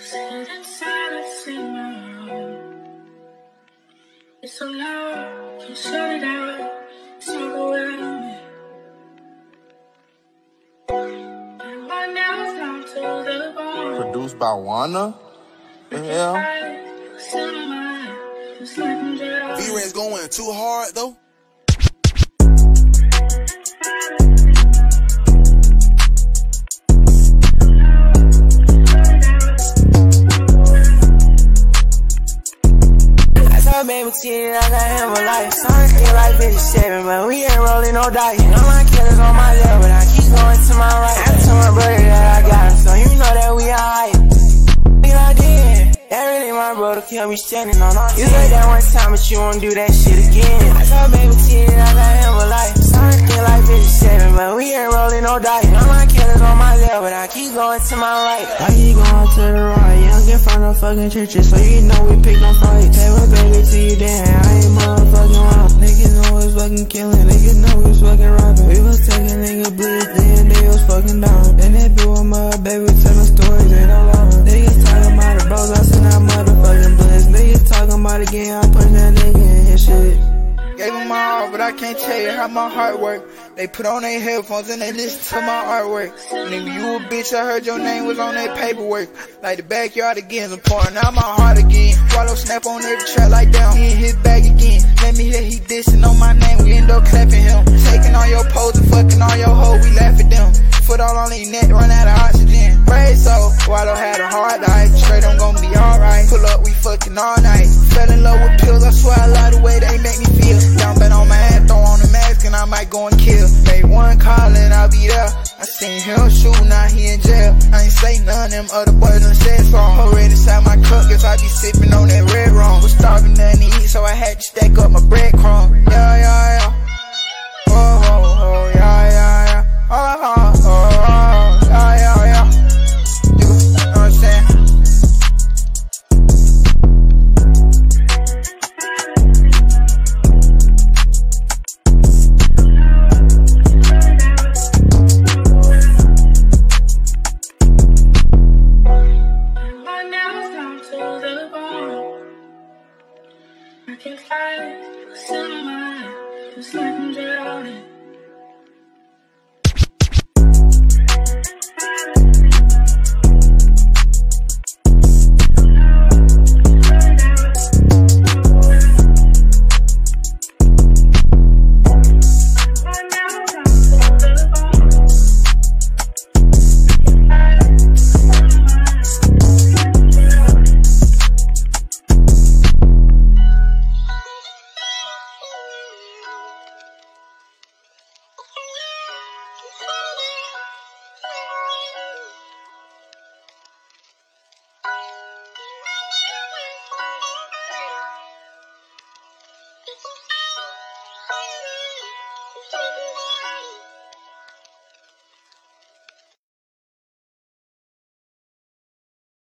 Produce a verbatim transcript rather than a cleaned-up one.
Sit inside and sing my own. It's so loud, can't shut it out. It's overwhelming. And my nails down to the bone. Produced by Wanna? Yeah. V-Ray's going too hard though. Baby, ten, I got him a life. Some feel like fifty-seven, but we ain't rolling no dice. All my killers on my left, but I keep going to my right. I told my brother that I got him, so you know that we alright. Nigga, I did. That really my brother, kept me standing on our You said that one time, but you won't do that shit again. I told baby, ten, I got him a life. Some feel like fifty-seven, but we ain't rolling no dice. All my killers on my left, but I keep going to my right. I keep going to the right, young get from the fucking churches, so you know we pick no fights. Hey, what baby to you damn, I ain't motherfucking wrong. Niggas know it's fucking killing, niggas know it's fucking robbing. We was taking nigga blitz, then they was fucking down. Then they blew him up, baby, telling stories, ain't no long. Niggas talking about the bros, I seen that motherfucking blitz. Niggas talking about it again, I punch that nigga in his shit. Gave them my all, but I can't tell you how my heart work. They put on their headphones and they listen to my artwork. Nigga, you a bitch, I heard your name was on that paperwork. Like the backyard again, I'm pouring out my heart again. Wallow snap on every track like down, he in his bag again. Let me hear he dissing on my name, we end up clapping him. Taking all your poses, fucking all your hoes, we laugh at them. Foot all on their neck, run out of oxygen. Pray so, Wallow had a hard life. Straight, I'm gonna be alright. Pull up, we fucking all night. Fell in love with pills, I swear I love the way they make me feel. Down bad on my ass, throw on the mask and I might go and kill. Made one call and I'll be there. I seen him shoot, now he in jail. I ain't say none, them other boys done said something. Already inside my cup, guess I be sipping on that red rum. Was starving nothing to eat, so I had to stack up my breadcrumb. Yeah, yeah, yeah. Oh, oh, oh, yeah, yeah, yeah. Oh, oh, oh, oh, yeah, yeah, yeah. You know what I'm saying? I can't fight what's in my mind, just like I'm drowning. Thank you.